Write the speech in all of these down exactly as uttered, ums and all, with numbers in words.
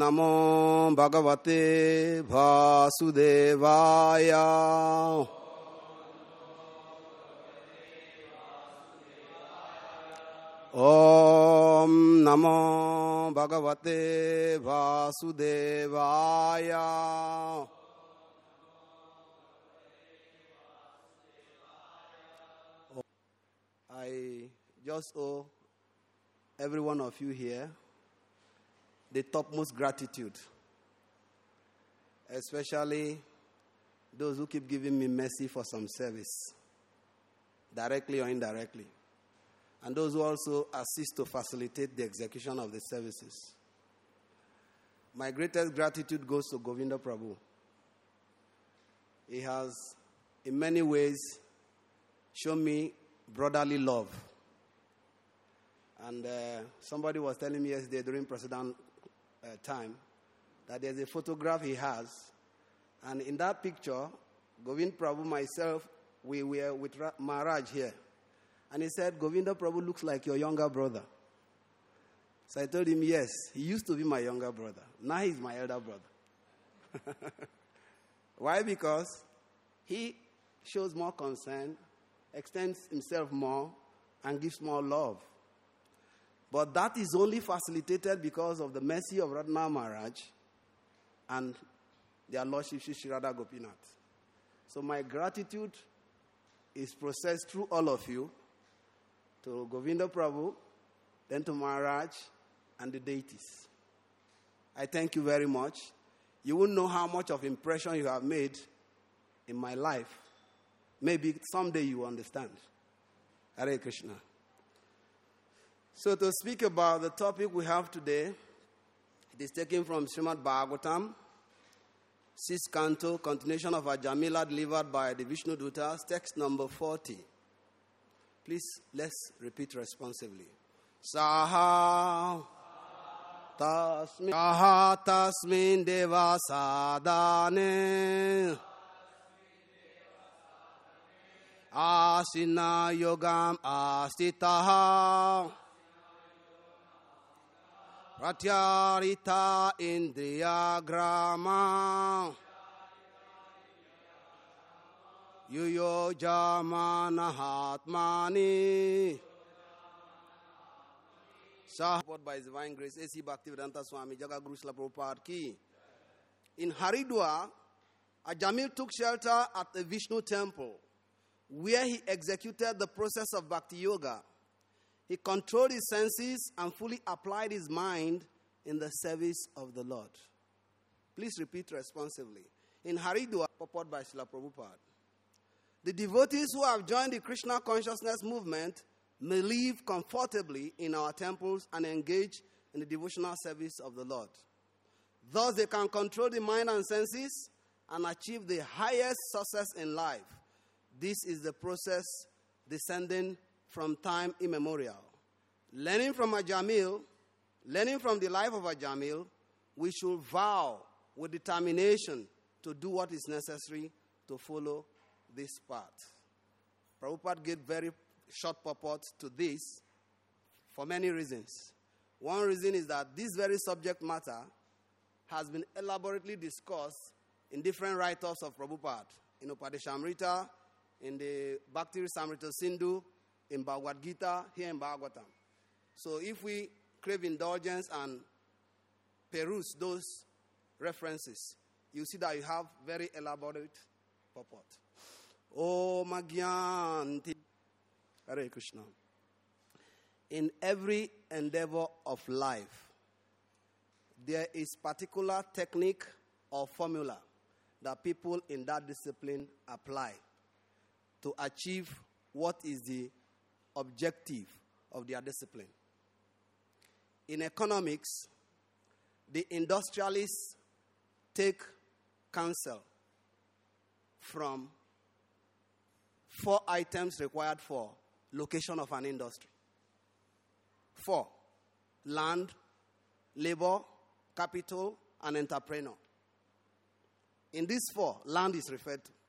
Namo Bhagavate Vasudevaya. Om Namo Bhagavate Vasudevaya. I just owe every one of you here the topmost gratitude, especially those who keep giving me mercy for some service, directly or indirectly, and those who also assist to facilitate the execution of the services. My greatest gratitude goes to Govinda Prabhu. He has, in many ways, shown me brotherly love. And uh, somebody was telling me yesterday during President uh, time that there's a photograph he has. And in that picture, Govinda Prabhu, myself, we were with Ra- Maharaj here. And he said, Govinda Prabhu looks like your younger brother. So I told him, yes, he used to be my younger brother. Now he's my elder brother. Why? Because he shows more concern, extends himself more, and gives more love. But that is only facilitated because of the mercy of Radha Maharaj and their Lordship Shri Radha Gopinath. So my gratitude is processed through all of you, to Govinda Prabhu, then to Maharaj and the deities. I thank you very much. You won't know how much of impression you have made in my life. Maybe someday you understand. Hare Krishna. So to speak about the topic we have today, it is taken from Srimad Bhagavatam, sixth canto, continuation of Ajamila delivered by the Vishnu Dutas, text number forty. Please, let's repeat responsively. Saha tasmin, saha tasmin deva sadane asina yogam astitaha pratyarita indriya grama yuyo jamana hatmani. Support by His Divine Grace, A C Bhaktivedanta Swami, Jagaguru Srila Prabhupada Ki. In Haridwar, Ajamil took shelter at the Vishnu temple, where he executed the process of Bhakti Yoga. He controlled his senses and fully applied his mind in the service of the Lord. Please repeat responsively. In Haridwar, purport by Srila Prabhupada. The devotees who have joined the Krishna consciousness movement may live comfortably in our temples and engage in the devotional service of the Lord. Thus, they can control the mind and senses and achieve the highest success in life. This is the process descending from time immemorial. Learning from Ajamil, learning from the life of Ajamil, we should vow with determination to do what is necessary to follow this path. Prabhupada gave very short purport to this for many reasons. One reason is that this very subject matter has been elaborately discussed in different write-offs of Prabhupada, in Upadeshamrita, in the Bhakti Samrita Sindhu, in Bhagavad Gita, here in Bhagavatam. So if we crave indulgence and peruse those references, you see that you have very elaborate purport. Om Agyanti. Hare Krishna. In every endeavor of life, there is particular technique or formula that people in that discipline apply to achieve what is the objective of their discipline. In economics, the industrialists take counsel from four items required for location of an industry. Four: land, labor, capital, and entrepreneur. In these four, land is referred to.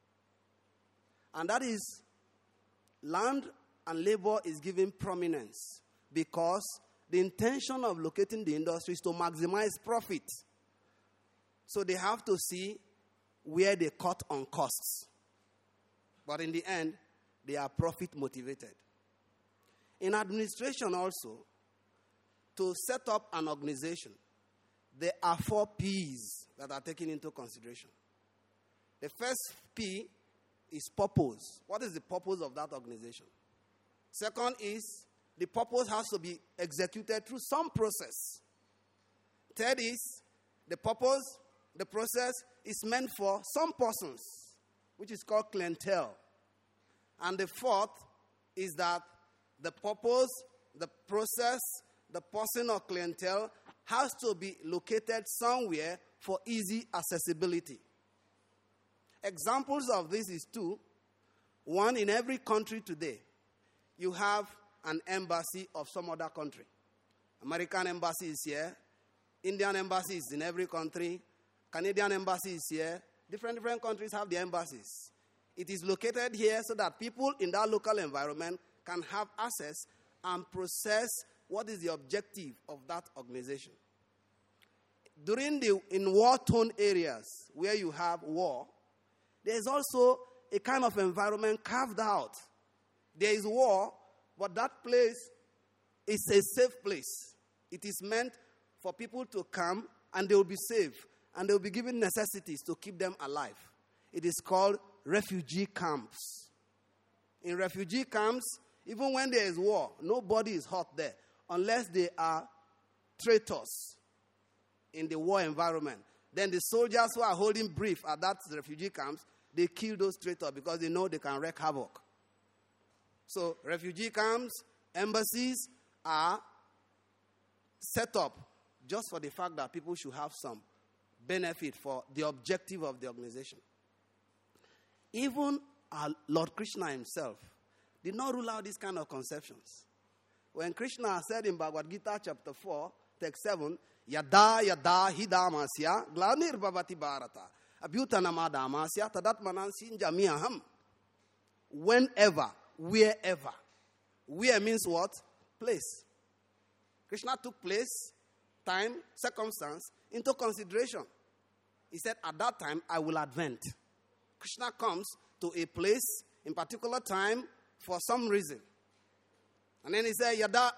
And that is, land and labor is given prominence because the intention of locating the industry is to maximize profit. So they have to see where they cut on costs. But in the end, they are profit motivated. In administration also, to set up an organization, there are four P's that are taken into consideration. The first P is purpose. What is the purpose of that organization? Second is the purpose has to be executed through some process. Third is the purpose, the process is meant for some persons, which is called clientele. And the fourth is that the purpose, the process, the person or clientele has to be located somewhere for easy accessibility. Examples of this is two. One, in every country today, you have an embassy of some other country. American embassy is here. Indian embassy is in every country. Canadian embassy is here. Different, different countries have their embassies. It is located here so that people in that local environment can have access and process what is the objective of that organization. During the, in war-torn areas where you have war, there is also a kind of environment carved out. There is war, but that place is a safe place. It is meant for people to come and they will be safe and they will be given necessities to keep them alive. It is called refugee camps. In refugee camps, even when there is war, nobody is hurt there unless they are traitors in the war environment. Then the soldiers who are holding brief at that refugee camps, they kill those traitors because they know they can wreak havoc. So refugee camps, embassies are set up just for the fact that people should have some benefit for the objective of the organization. Even our Lord Krishna himself did not rule out these kind of conceptions. When Krishna said in Bhagavad Gita chapter four, text seven, Yada yada hidamasya glanir bhavati bharata abhyutanama damasya tadatmanan sinjamiyaham. Whenever, wherever. Where means what? Place. Krishna took place, time, circumstance into consideration. He said, at that time, I will advent. Krishna comes to a place in particular time for some reason. And then he said, Yada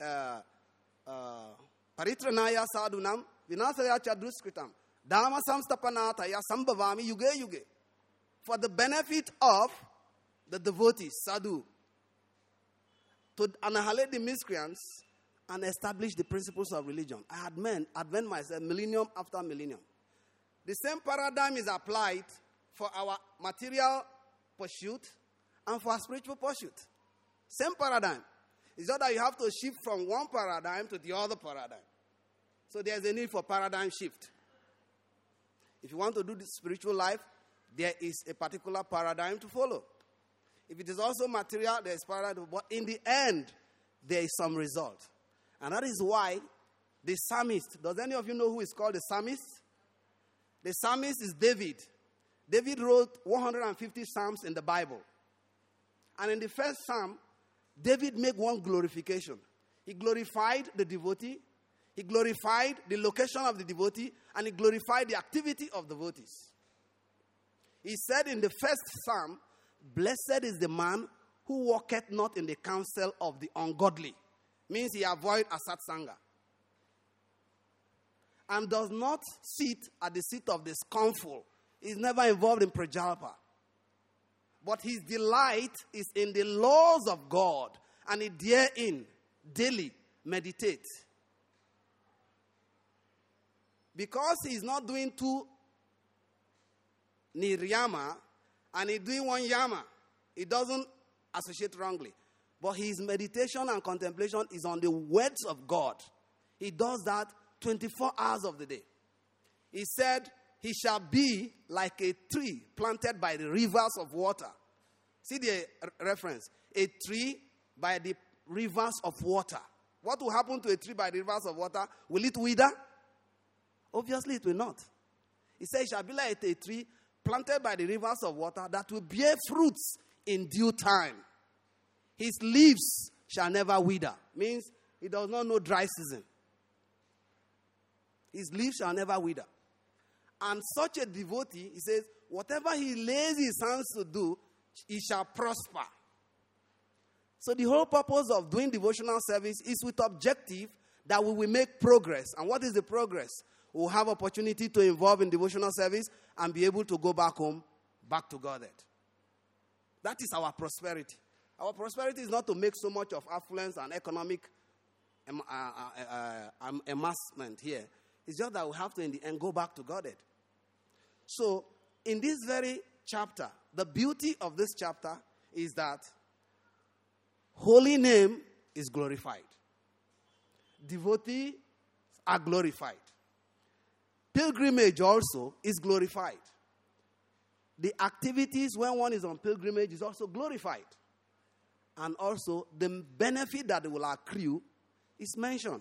paritranaya sadunam vinasaya chadruskritam dharma samstapanataya sambhavami yuge yuge. For the benefit of the devotees, sadhu, to annihilate the miscreants and establish the principles of religion. I advent, advent myself millennium after millennium. The same paradigm is applied for our material pursuit and for our spiritual pursuit. Same paradigm. It's just that you have to shift from one paradigm to the other paradigm. So there's a need for paradigm shift. If you want to do the spiritual life, there is a particular paradigm to follow. If it is also material, there is paradigm. But in the end, there is some result. And that is why the psalmist, does any of you know who is called the psalmist? The psalmist is David. David wrote one hundred fifty psalms in the Bible. And in the first psalm, David made one glorification. He glorified the devotee, he glorified the location of the devotee, and he glorified the activity of the devotees. He said in the first psalm, blessed is the man who walketh not in the counsel of the ungodly. Means he avoid Asat Sangha. And does not sit at the seat of the scornful. He's never involved in prajalpa. But his delight is in the laws of God. And he therein daily meditates. Because he's not doing two niryama and he's doing one yama, he doesn't associate wrongly. But his meditation and contemplation is on the words of God. He does that twenty-four hours of the day. He said, he shall be like a tree planted by the rivers of water. See the reference. A tree by the rivers of water. What will happen to a tree by the rivers of water? Will it wither? Obviously it will not. He said, it shall be like a tree planted by the rivers of water that will bear fruits in due time. His leaves shall never wither. Means He does not know dry season. His leaves shall never wither. And such a devotee, he says, whatever he lays his hands to do, he shall prosper. So the whole purpose of doing devotional service is with objective that we will make progress. And what is the progress? We'll have opportunity to involve in devotional service and be able to go back home, back to Godhead. That is our prosperity. Our prosperity is not to make so much of affluence and economic um, uh, uh, uh, um, amassment here. It's just that we have to, in the end, go back to Godhead. So, in this very chapter, the beauty of this chapter is that holy name is glorified. Devotees are glorified. Pilgrimage also is glorified. The activities when one is on pilgrimage is also glorified. And also, the benefit that will accrue is mentioned.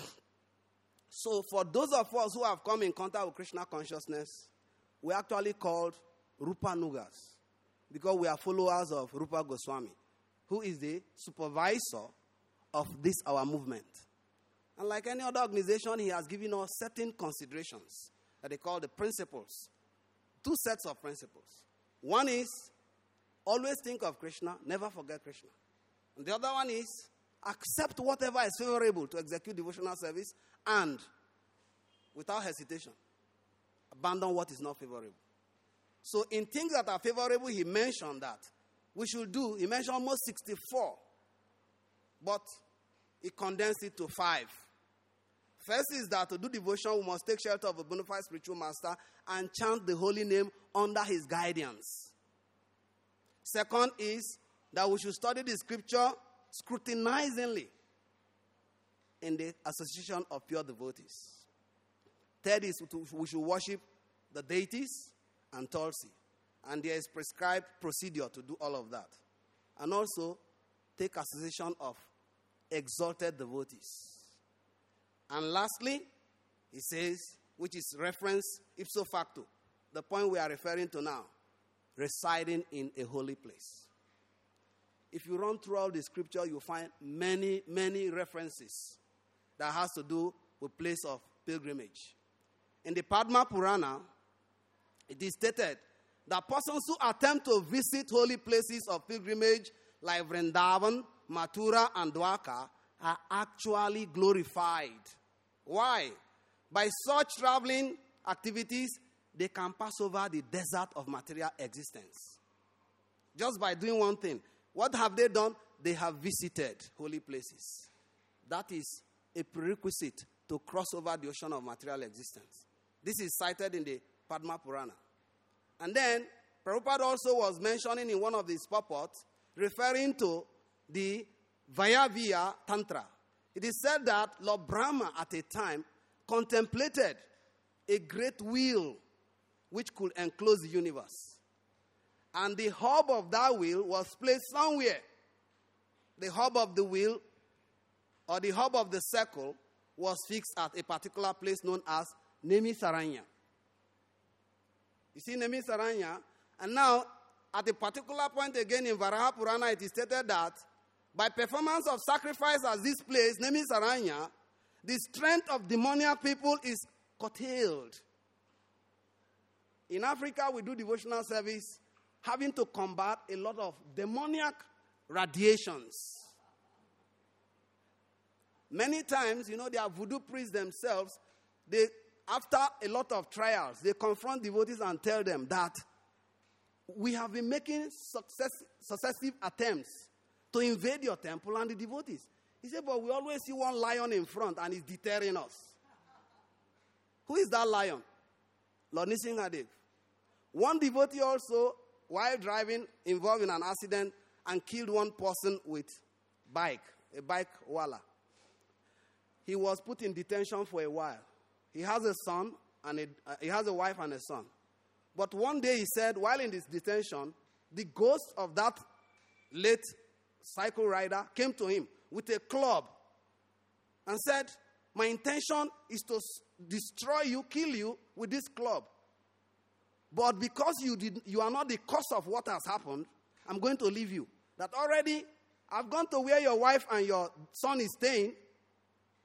So, for those of us who have come in contact with Krishna consciousness, we're actually called Rupa Nugas, because we are followers of Rupa Goswami, who is the supervisor of this our movement. And like any other organization, he has given us certain considerations that they call the principles. Two sets of principles. One is, always think of Krishna, never forget Krishna. And the other one is, accept whatever is favorable to execute devotional service and, without hesitation, abandon what is not favorable. So in things that are favorable, he mentioned that we should do, he mentioned almost sixty-four, but he condensed it to five. First is that to do devotion, we must take shelter of a bona fide spiritual master and chant the holy name under his guidance. Second is that we should study the scripture scrutinizingly in the association of pure devotees. Third is we should worship the deities and Tulsi. And there is prescribed procedure to do all of that. And also take association of exalted devotees. And lastly, he says, which is reference ipso facto, the point we are referring to now, residing in a holy place. If you run through all the scripture, you'll find many, many references that has to do with place of pilgrimage. In the Padma Purana, it is stated that persons who attempt to visit holy places of pilgrimage like Vrindavan, Mathura, and Dwarka are actually glorified. Why? By such traveling activities, they can pass over the desert of material existence. Just by doing one thing. What have they done? They have visited holy places. That is a prerequisite to cross over the ocean of material existence. This is cited in the Padma Purana. And then, Prabhupada also was mentioning in one of his purports, referring to the Vayavya Tantra. It is said that Lord Brahma at a time contemplated a great wheel which could enclose the universe. And the hub of that wheel was placed somewhere. The hub of the wheel or the hub of the circle was fixed at a particular place known as Nemisaranya. You see Nemisaranya? And now, at a particular point again in Varaha Purana, it is stated that by performance of sacrifice at this place, Nemisaranya, the strength of demoniac people is curtailed. In Africa, we do devotional service having to combat a lot of demoniac radiations. Many times, you know, they are voodoo priests themselves. They, after a lot of trials, they confront devotees and tell them that we have been making success, successive attempts to invade your temple and the devotees. He said, but we always see one lion in front and it's deterring us. Who is that lion? Lord Nisinghadev. One devotee also, while driving, involved in an accident and killed one person with bike, a bike wala. He was put in detention for a while. He has a son, and a, uh, he has a wife and a son. But one day he said, while in this detention, the ghost of that late cycle rider came to him with a club and said, my intention is to s- destroy you, kill you with this club. But because you did, you are not the cause of what has happened, I'm going to leave you. That already, I've gone to where your wife and your son is staying,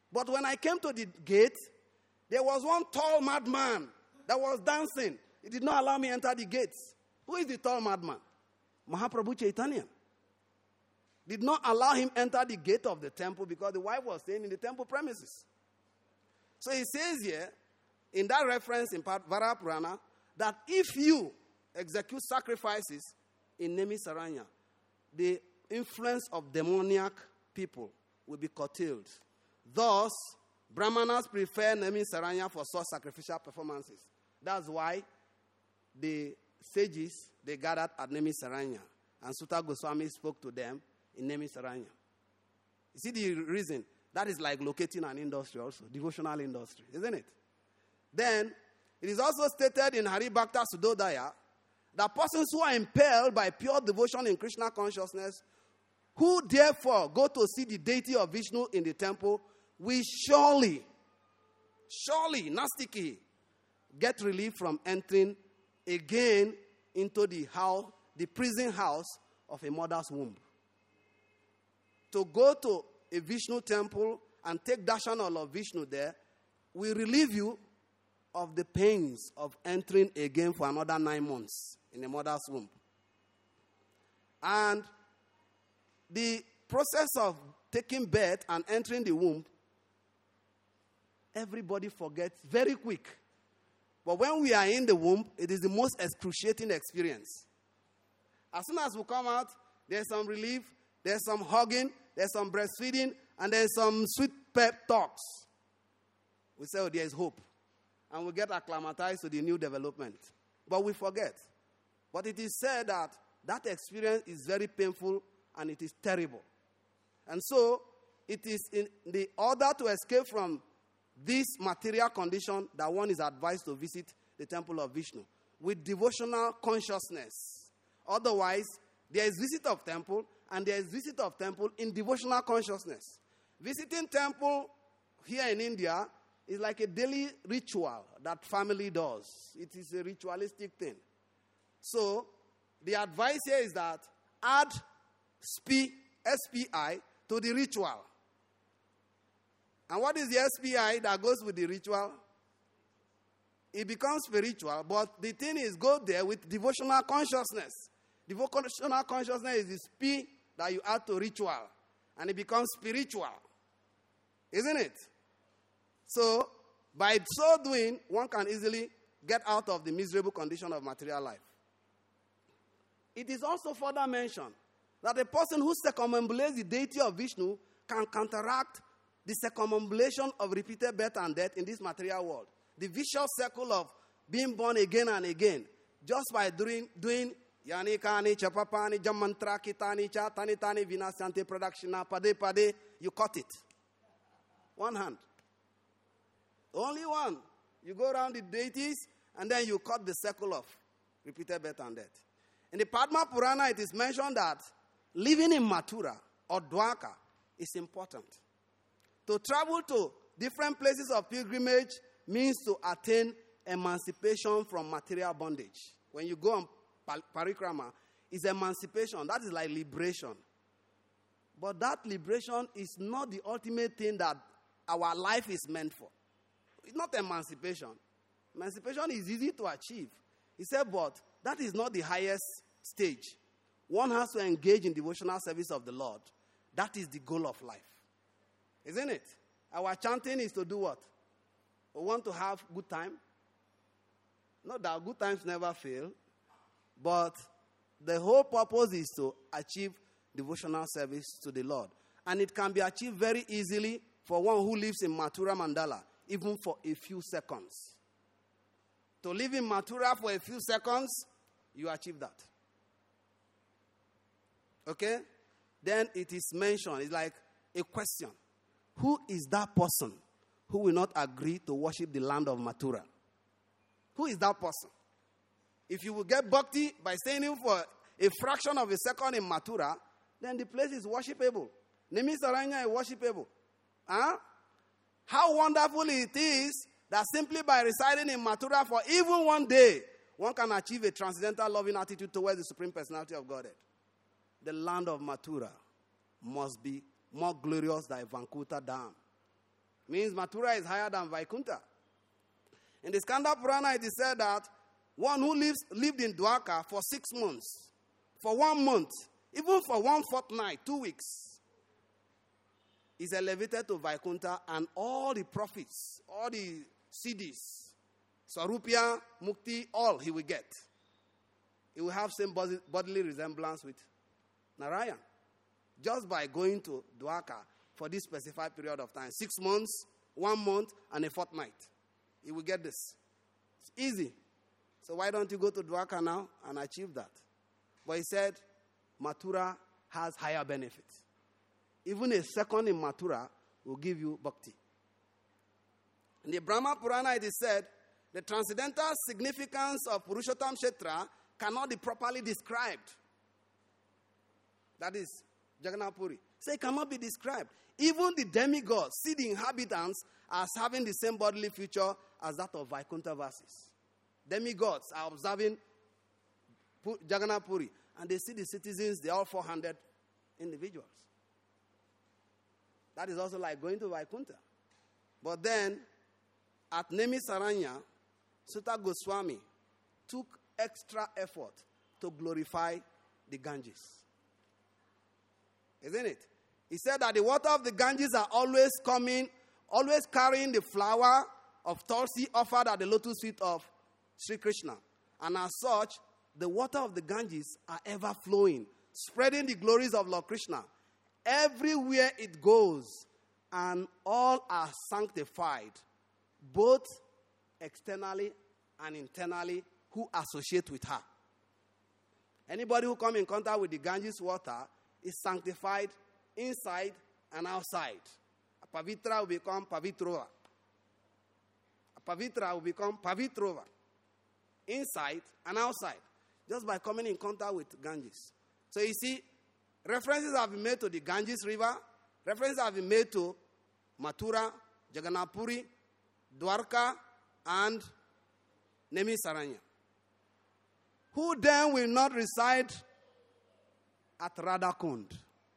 But when I came to the gate, there was one tall madman that was dancing. He did not allow me enter the gates. Who is the tall madman? Mahaprabhu Chaitanya. Did not allow him enter the gate of the temple because the wife was staying in the temple premises. So he says here, in that reference in Vara Purana, that if you execute sacrifices in Nemi Saranya, the influence of demoniac people will be curtailed. Thus, Brahmanas prefer Nemi Saranya for such sacrificial performances. That's why the sages, they gathered at Nemi Saranya. And Sutta Goswami spoke to them in Nemi Saranya. You see the reason? That is like locating an industry also, devotional industry, isn't it? Then, it is also stated in Haribhakta Sudodaya that persons who are impelled by pure devotion in Krishna consciousness, who therefore go to see the deity of Vishnu in the temple, will surely, surely, Nastiki, get relief from entering again into the house, the prison house of a mother's womb. To go to a Vishnu temple and take darshan of Vishnu there will relieve you of the pains of entering again for another nine months in a mother's womb. And the process of taking birth and entering the womb, everybody forgets very quick. But when we are in the womb, it is the most excruciating experience. As soon as we come out, there's some relief, there's some hugging, there's some breastfeeding, and there's some sweet pep talks. We say, oh, there is hope. And we get acclimatized to the new development. But we forget. But it is said that that experience is very painful and it is terrible. And so, it is in the order to escape from this material condition that one is advised to visit the temple of Vishnu with devotional consciousness. Otherwise, there is visit of temple and there is visit of temple in devotional consciousness. Visiting temple here in India is like a daily ritual that family does. It is a ritualistic thing. So, the advice here is that add S P I to the ritual. And what is the S P I that goes with the ritual? It becomes spiritual, but the thing is, go there with devotional consciousness. Devotional consciousness is the P that you add to ritual, and it becomes spiritual. Isn't it? So, by so doing, one can easily get out of the miserable condition of material life. It is also further mentioned that a person who circumambulates the deity of Vishnu can counteract the circumambulation of repeated birth and death in this material world. The vicious circle of being born again and again, just by doing doing yani kani chapapani jamantra kitani cha tani tani vinasante pradakshina pade pade, you cut it. One hand. Only one. You go around the deities and then you cut the circle of repeated birth and death. In the Padma Purana, it is mentioned that living in Mathura or Dwarka is important. To travel to different places of pilgrimage means to attain emancipation from material bondage. When you go on parikrama, it's emancipation. That is like liberation. But that liberation is not the ultimate thing that our life is meant for. It's not emancipation. Emancipation is easy to achieve. He said, but that is not the highest stage. One has to engage in devotional service of the Lord. That is the goal of life. Isn't it? Our chanting is to do what? We want to have good time. Not that good times never fail, but the whole purpose is to achieve devotional service to the Lord. And it can be achieved very easily for one who lives in Mathura Mandala, even for a few seconds. To live in Mathura for a few seconds, you achieve that. Okay? Then it is mentioned, it's like a question. Who is that person who will not agree to worship the land of Mathura? Who is that person? If you will get bhakti by staying in for a fraction of a second in Mathura, then the place is worshipable. Nemi Saranya is worshipable. Huh? How wonderful it is that simply by residing in Mathura for even one day, one can achieve a transcendental loving attitude towards the Supreme Personality of Godhead. The land of Mathura must be more glorious than Vankuta Dam. Means Mathura is higher than Vaikuntha. In the Skanda Purana, it is said that one who lives, lived in Dwarka for six months, for one month, even for one fortnight, two weeks, is elevated to Vaikuntha, and all the profits, all the siddhis, Sarupya, Mukti, all he will get. He will have same bodily resemblance with Narayan, just by going to Dwarka for this specified period of time. Six months, one month, and a fortnight. He will get this. It's easy. So why don't you go to Dwarka now and achieve that? But he said, Mathura has higher benefits. Even a second in Mathura will give you bhakti. In the Brahma Purana, it is said, the transcendental significance of Purushottam Kshetra cannot be properly described. That is Jagannath Puri. So it cannot be described. Even the demigods see the inhabitants as having the same bodily feature as that of Vaikuntha Vasis. Demigods are observing Jagannath Puri, and they see the citizens, they are all four hundred individuals. That is also like going to Vaikuntha. But then, at Nemi Saranya, Sutta Goswami took extra effort to glorify the Ganges. Isn't it? He said that the water of the Ganges are always coming, always carrying the flower of Tulsi offered at the lotus feet of Sri Krishna. And as such, the water of the Ganges are ever flowing, spreading the glories of Lord Krishna. Everywhere it goes, and all are sanctified, both externally and internally, who associate with her. Anybody who comes in contact with the Ganges water is sanctified inside and outside. A Pavitra will become Pavitrova. A Pavitra will become Pavitrova. Inside and outside. Just by coming in contact with Ganges. So you see, references have been made to the Ganges River. References have been made to Mathura, Jagannath Puri, Dwarka, and Nemi Saranya. Who then will not reside at Radhakund?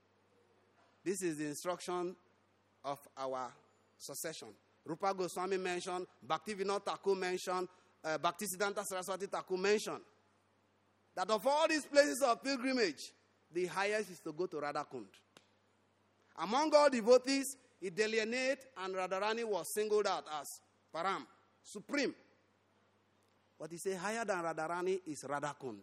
This is the instruction of our succession. Rupa Goswami mentioned, Bhaktivinoda Thakur mentioned, uh, Bhaktisiddhanta Saraswati Thakur mentioned, that of all these places of pilgrimage, the highest is to go to Radhakund. Among all devotees, he delineated, and Radharani was singled out as Param, supreme. But he said higher than Radharani is Radhakund.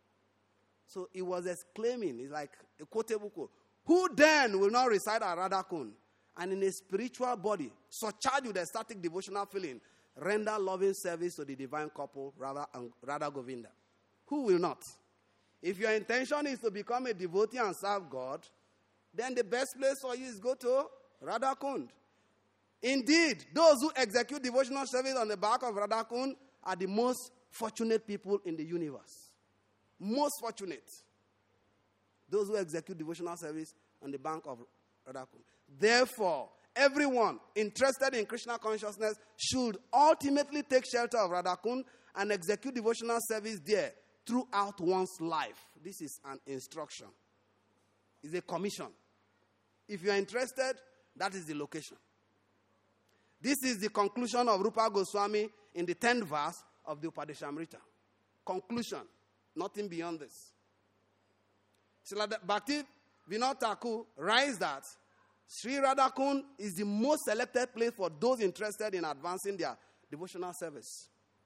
So he was exclaiming, it's like a quotable quote, who then will not reside at Radhakund and in a spiritual body, surcharged with ecstatic devotional feeling, render loving service to the divine couple, Radha and Radha Govinda? Who will not? If your intention is to become a devotee and serve God, then the best place for you is go to Radhakund. Indeed, those who execute devotional service on the back of Radhakund are the most fortunate people in the universe. Most fortunate. Those who execute devotional service on the bank of Radhakund. Therefore, everyone interested in Krishna consciousness should ultimately take shelter of Radhakund and execute devotional service there throughout one's life. This is an instruction. It's a commission. If you are interested, that is the location. This is the conclusion of Rupa Goswami in the tenth verse of the Upadeshamrita. Conclusion. Nothing beyond this. Srila Bhakti Vinod Thakur writes that Sri Radhakund is the most selected place for those interested in advancing their devotional service.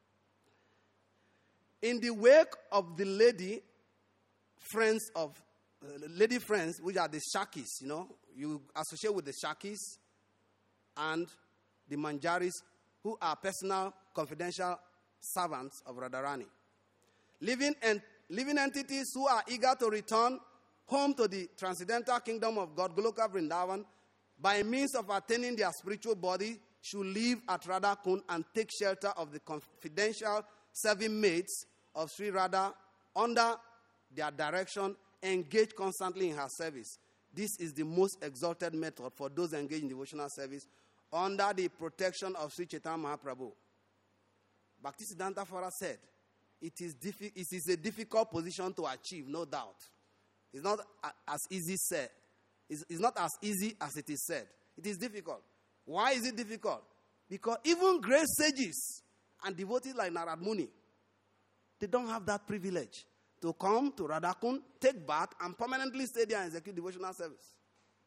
In the wake of the lady friends of uh, lady friends, which are the Shakis, you know, you associate with the Shakis and the Manjaris, who are personal, confidential servants of Radharani. Living, en- living entities who are eager to return home to the transcendental kingdom of God, Goloka Vrindavan, by means of attaining their spiritual body, should live at Radhakund and take shelter of the confidential serving maids of Sri Radha under their direction, engage constantly in her service. This is the most exalted method for those engaged in devotional service under the protection of Sri Chaitanya Mahaprabhu. Bhaktisiddhanta Thakura said, it is, diffi- it is a difficult position to achieve, no doubt. It's not a- as easy said. It's, it's not as easy as it is said. It is difficult. Why is it difficult? Because even great sages and devotees like Narad Muni, they don't have that privilege to come to Radhakund, take bath, and permanently stay there and execute devotional service.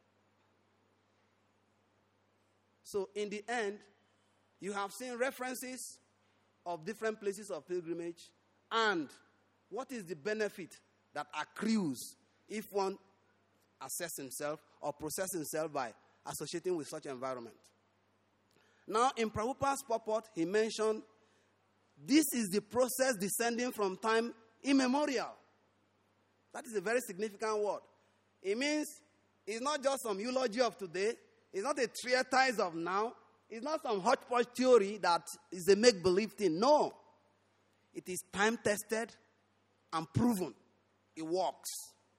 So in the end, you have seen references of different places of pilgrimage and what is the benefit that accrues if one assesses himself or processes himself by associating with such environment. Now, in Prabhupada's purport, he mentioned this is the process descending from time immemorial. That is a very significant word. It means it's not just some eulogy of today. It's not a treatise of now. It's not some hodgepodge theory that is a make-believe thing. No. It is time-tested and proven. It works.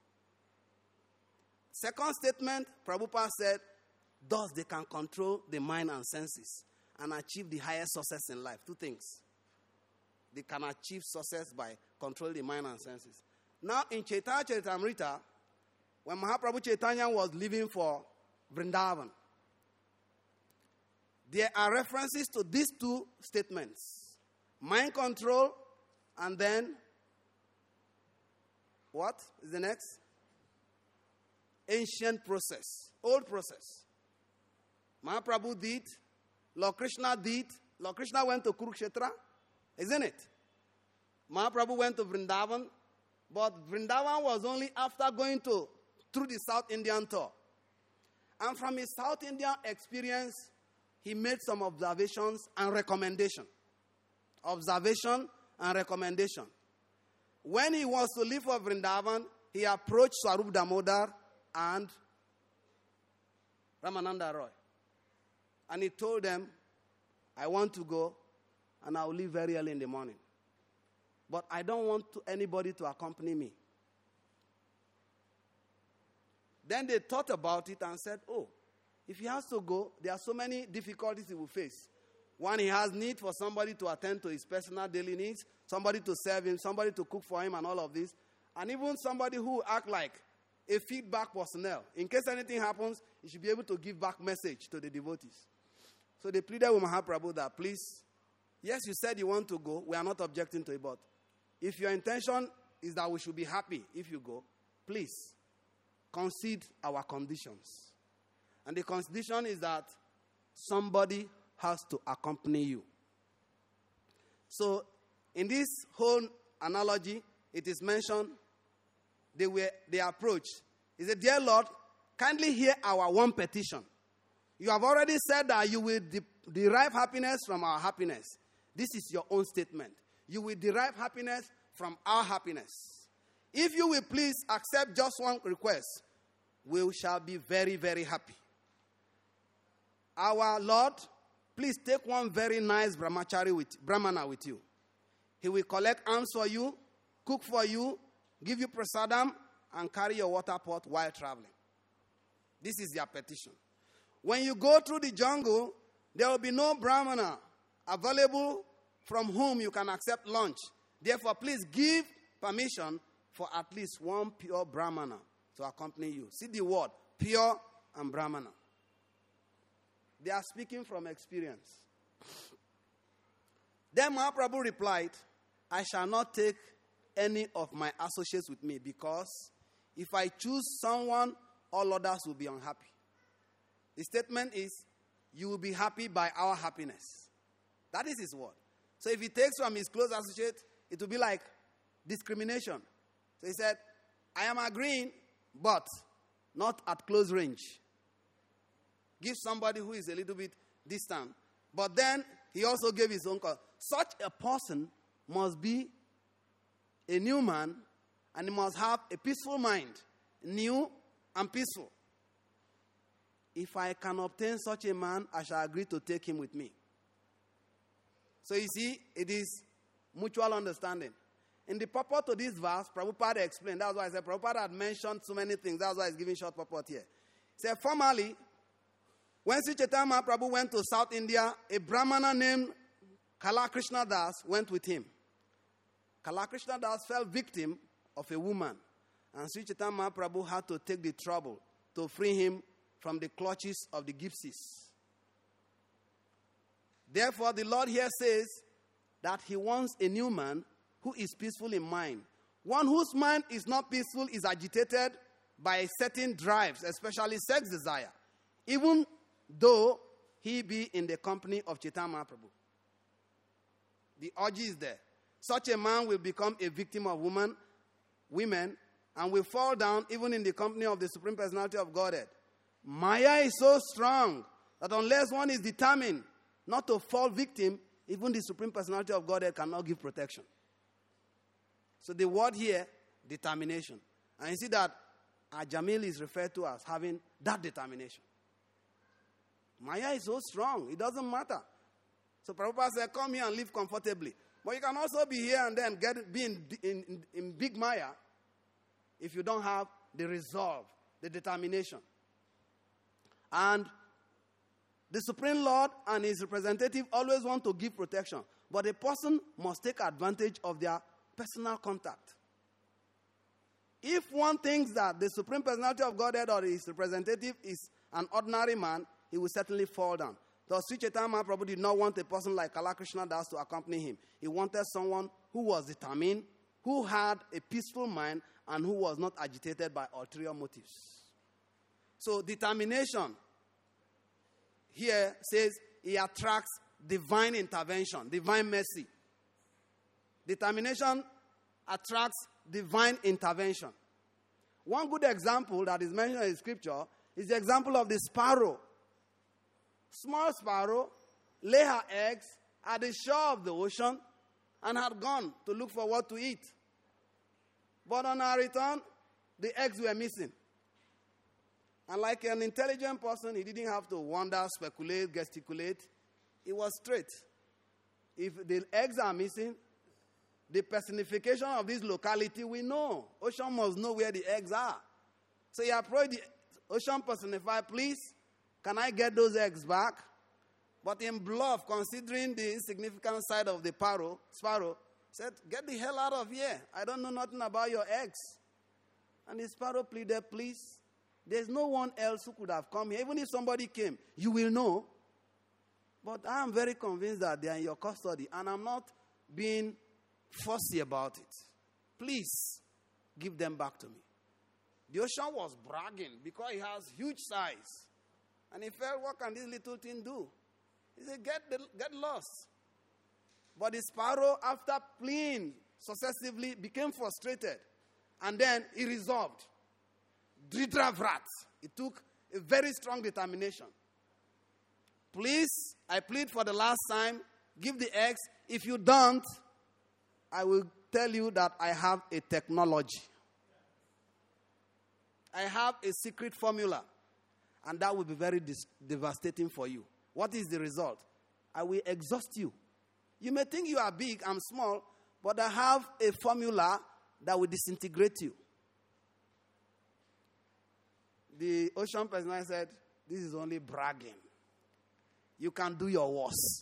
Second statement, Prabhupada said, thus they can control the mind and senses and achieve the highest success in life. Two things. They can achieve success by controlling the mind and senses. Now, in Chaitanya Charitamrita, when Mahaprabhu Chaitanya was leaving for Vrindavan, there are references to these two statements. Mind control, and then, what is the next? Ancient process, old process. Mahaprabhu did, Lord Krishna did. Lord Krishna went to Kurukshetra, isn't it? Mahaprabhu went to Vrindavan, but Vrindavan was only after going to through the South Indian tour. And from his South Indian experience, he made some observations and recommendation. Observation and recommendation. When he was to leave for Vrindavan, he approached Swarup Damodar and Ramananda Roy. And he told them, I want to go and I will leave very early in the morning. But I don't want to, anybody to accompany me. Then they thought about it and said, oh, if he has to go, there are so many difficulties he will face. One, he has need for somebody to attend to his personal daily needs, somebody to serve him, somebody to cook for him and all of this. And even somebody who will act like a feedback personnel. In case anything happens, he should be able to give back message to the devotees. So they pleaded with Mahaprabhu that, please, yes, you said you want to go. We are not objecting to it, but if your intention is that we should be happy if you go, please concede our conditions. And the condition is that somebody has to accompany you. So in this whole analogy, it is mentioned they were they approached. He said, dear Lord, kindly hear our one petition. You have already said that you will de- derive happiness from our happiness. This is your own statement. You will derive happiness from our happiness. If you will please accept just one request, we shall be very, very happy. Our Lord, please take one very nice brahmachari with, brahmana with you. He will collect alms for you, cook for you, give you prasadam, and carry your water pot while traveling. This is their petition. When you go through the jungle, there will be no brahmana available from whom you can accept lunch. Therefore, please give permission for at least one pure brahmana to accompany you. See the word, pure and brahmana. They are speaking from experience. Then Mahaprabhu replied, I shall not take any of my associates with me because if I choose someone, all others will be unhappy. The statement is, you will be happy by our happiness. That is his word. So if he takes from his close associate, it will be like discrimination. So he said, I am agreeing, but not at close range. Give somebody who is a little bit distant. But then he also gave his own cause. Such a person must be a new man and he must have a peaceful mind. New and peaceful. If I can obtain such a man, I shall agree to take him with me. So you see, it is mutual understanding. In the purport to this verse, Prabhupada explained. That's why I said Prabhupada had mentioned so many things. That's why he's giving short purport here. He said, formerly, when Sri Chaitanya Mahaprabhu went to South India, a brahmana named Kalakrishna Das went with him. Kalakrishna Das fell victim of a woman. And Sri Chaitanya Mahaprabhu had to take the trouble to free him from the clutches of the gypsies. Therefore, the Lord here says that he wants a new man who is peaceful in mind. One whose mind is not peaceful is agitated by certain drives, especially sex desire, even though he be in the company of Chaitanya Mahaprabhu. The urge is there. Such a man will become a victim of woman, women and will fall down even in the company of the Supreme Personality of Godhead. Maya is so strong that unless one is determined not to fall victim, even the Supreme Personality of Godhead cannot give protection. So the word here, determination. And you see that Ajamil is referred to as having that determination. Maya is so strong, it doesn't matter. So Prabhupada said, come here and live comfortably. But you can also be here and then get be in, in, in big Maya if you don't have the resolve, the determination. And the Supreme Lord and his representative always want to give protection. But a person must take advantage of their personal contact. If one thinks that the Supreme Personality of Godhead or his representative is an ordinary man, he will certainly fall down. Thus, Sri Chaitanya Mahaprabhu did not want a person like Kalakrishna Das to accompany him. He wanted someone who was determined, who had a peaceful mind, and who was not agitated by ulterior motives. So, determination here says he attracts divine intervention, divine mercy. Determination attracts divine intervention. One good example that is mentioned in Scripture is the example of the sparrow. Small sparrow lay her eggs at the shore of the ocean and had gone to look for what to eat. But on her return, the eggs were missing. And like an intelligent person, he didn't have to wonder, speculate, gesticulate. It was straight. If the eggs are missing, the personification of this locality, we know. Ocean must know where the eggs are. So he approached the ocean personified, please, can I get those eggs back? But in bluff, considering the insignificant side of the sparrow, sparrow said, get the hell out of here. I don't know nothing about your eggs. And the sparrow pleaded, please, there's no one else who could have come here. Even if somebody came, you will know. But I am very convinced that they are in your custody, and I'm not being fussy about it. Please, give them back to me. The ocean was bragging because it has huge size. And he felt, what can this little thing do? He said, get, the, get lost. But the sparrow, after pleading successively, became frustrated. And then he resolved. Dridravrat. It took a very strong determination. Please, I plead for the last time, give the eggs. If you don't, I will tell you that I have a technology. I have a secret formula. And that will be very dis- devastating for you. What is the result? I will exhaust you. You may think you are big, I'm small, but I have a formula that will disintegrate you. The ocean person said, this is only bragging. You can do your worst.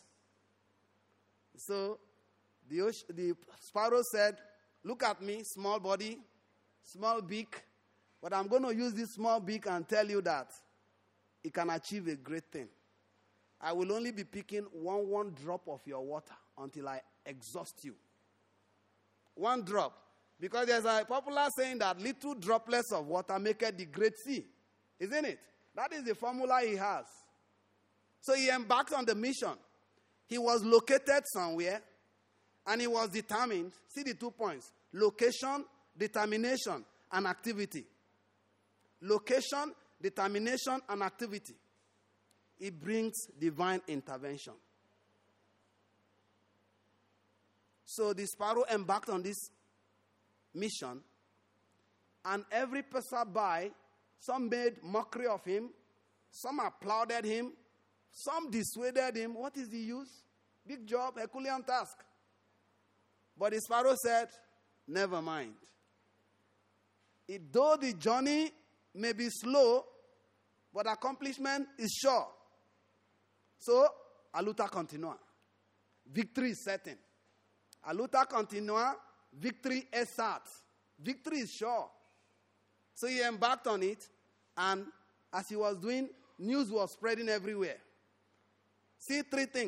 So the, ocean, the sparrow said, look at me, small body, small beak, but I'm going to use this small beak and tell you that it can achieve a great thing. I will only be picking one, one drop of your water until I exhaust you. One drop. Because there's a popular saying that little droplets of water make the great sea. Isn't it? That is the formula he has. So he embarked on the mission. He was located somewhere and he was determined. See the two points. Location, determination, and activity. Location, determination, and activity. It brings divine intervention. So the sparrow embarked on this mission, and every passerby, some made mockery of him, some applauded him, some dissuaded him. What is the use? Big job, Herculean task. But the sparrow said, never mind. It, though the journey may be slow, but accomplishment is sure. So, aluta continua. Victory is certain. Aluta continua, victory is cert. Victory is sure. So he embarked on it, and as he was doing, news was spreading everywhere. See three things.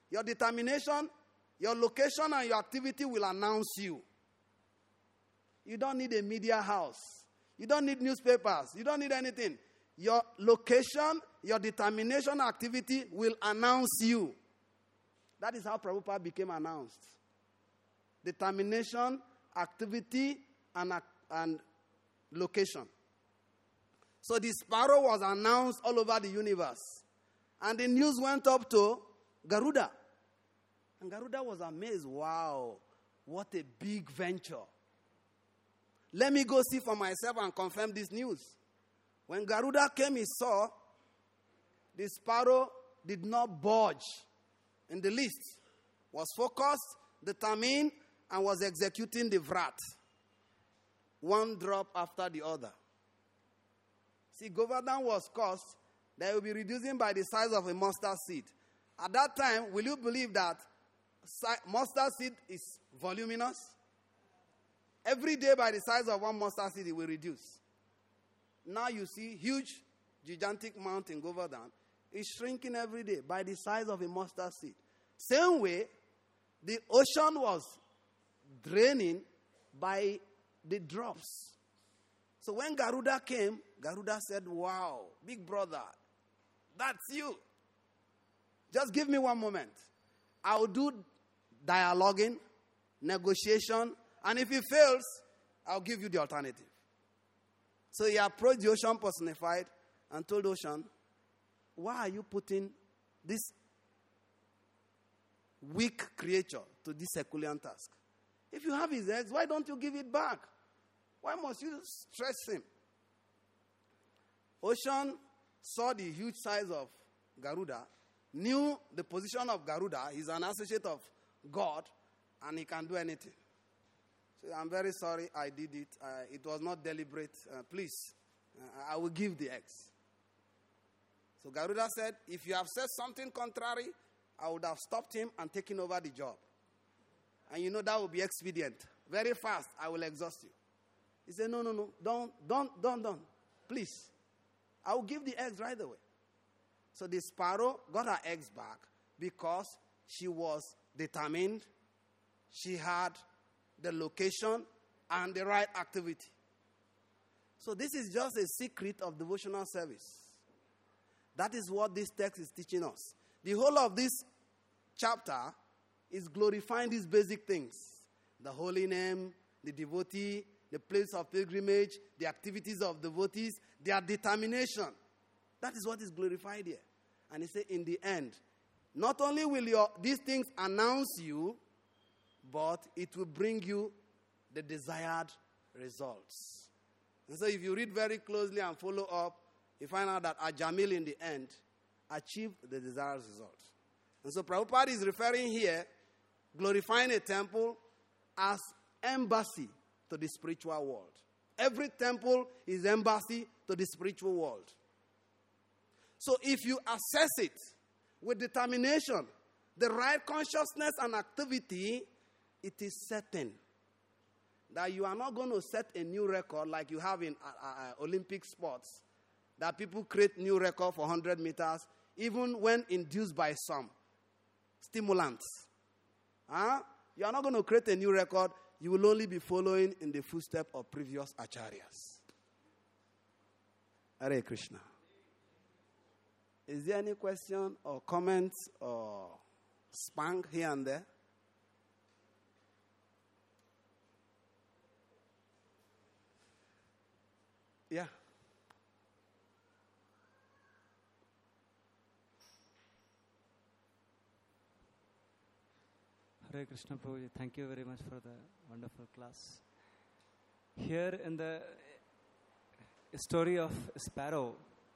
Your determination, your location, and your activity will announce you. You don't need a media house. You don't need newspapers. You don't need anything. Your location, your determination, activity will announce you. That is how Prabhupada became announced. Determination, activity, and, and location. So the sparrow was announced all over the universe. And the news went up to Garuda. And Garuda was amazed. Wow, what a big venture. Let me go see for myself and confirm this news. When Garuda came, he saw the sparrow did not budge in the list. Was focused, determined, and was executing the vrat. One drop after the other. See, Govardhan was caused that it will be reducing by the size of a mustard seed. At that time, will you believe that mustard seed is voluminous? Every day by the size of one mustard seed, it will reduce. Now you see huge, gigantic mountain Govardhan is shrinking every day by the size of a mustard seed. Same way, the ocean was draining by the drops. So when Garuda came, Garuda said, wow, big brother, that's you. Just give me one moment. I'll do dialoguing, negotiation, and if it fails, I'll give you the alternative. So he approached the ocean personified and told Ocean, why are you putting this weak creature to this Herculean task? If you have his eggs, why don't you give it back? Why must you stress him? Ocean saw the huge size of Garuda, knew the position of Garuda. He's an associate of God, and he can do anything. So I'm very sorry I did it. Uh, it was not deliberate. Uh, please, uh, I will give the eggs. So Garuda said, if you have said something contrary, I would have stopped him and taken over the job. And you know that will be expedient. Very fast, I will exhaust you. He said, no, no, no, don't, don't, don't, don't. Please. I will give the eggs right away. So the sparrow got her eggs back because she was determined. She had the location and the right activity. So this is just a secret of devotional service. That is what this text is teaching us. The whole of this chapter is glorifying these basic things. The holy name, the devotee, the place of pilgrimage, the activities of devotees, their determination. That is what is glorified here. And he said, in the end, not only will your, these things announce you, but it will bring you the desired results. And so if you read very closely and follow up, you find out that Ajamil in the end achieved the desired result. And so Prabhupada is referring here, glorifying a temple as embassy to the spiritual world. Every temple is embassy to the spiritual world. So if you assess it with determination, the right consciousness and activity, it is certain that you are not going to set a new record like you have in uh, uh, Olympic sports, that people create new record for one hundred meters, even when induced by some stimulants. Huh? You are not going to create a new record. You will only be following in the footsteps of previous acharyas. Hare Krishna. Is there any question or comments or spank here and there? Yeah. Hare Krishna Prabhuji, thank you very much for the wonderful class. Here in the story of Sparrow,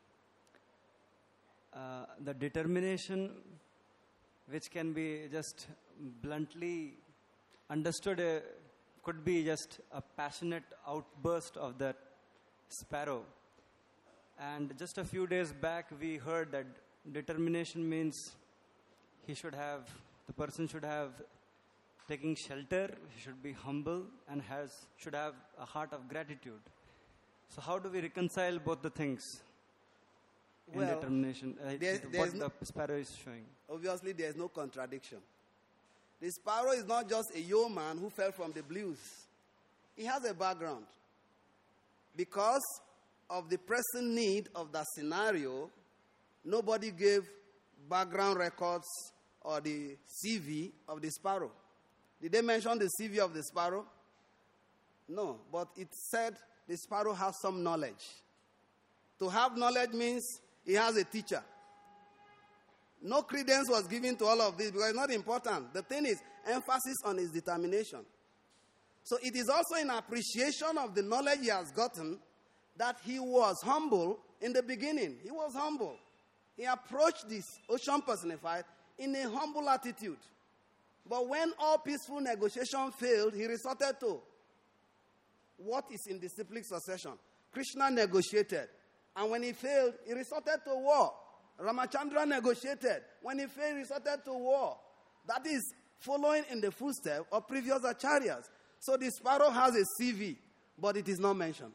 uh, the determination which can be just bluntly understood uh, could be just a passionate outburst of that sparrow. And just a few days back we heard that determination means he should have, the person should have taking shelter, he should be humble and has should have a heart of gratitude. So how do we reconcile both the things? in Well, determination. Uh, there- it- there's what no- the sparrow is showing. Obviously, there is no contradiction. The sparrow is not just a yeoman who fell from the blues. He has a background. Because of the pressing need of that scenario, nobody gave background records or the C V of the sparrow. Did they mention the C V of the sparrow? No, but it said the sparrow has some knowledge. To have knowledge means he has a teacher. No credence was given to all of this because it's not important. The thing is, emphasis on his determination. So it is also in appreciation of the knowledge he has gotten that he was humble in the beginning. He was humble. He approached this ocean personified in a humble attitude. But when all peaceful negotiation failed, he resorted to what is in the cyclic succession. Krishna negotiated. And when he failed, he resorted to war. Ramachandra negotiated. When he failed, he resorted to war. That is following in the footsteps of previous acharyas. So the sparrow has a C V, but it is not mentioned.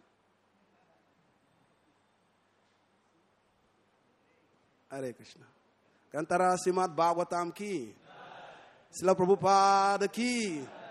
Hare Krishna. Kantara Srimad Bhagavatam ki. Srila Prabhupada ki.